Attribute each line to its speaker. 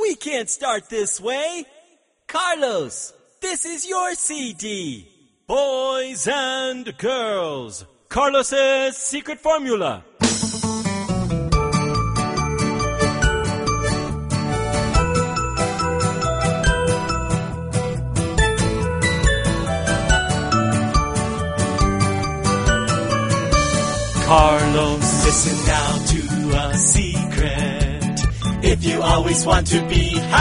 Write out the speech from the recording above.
Speaker 1: We can't start this way. Carlos, this is your CD. Boys and girls, Carlos's secret formula. Carlos, listen now to a secret. If you always want to be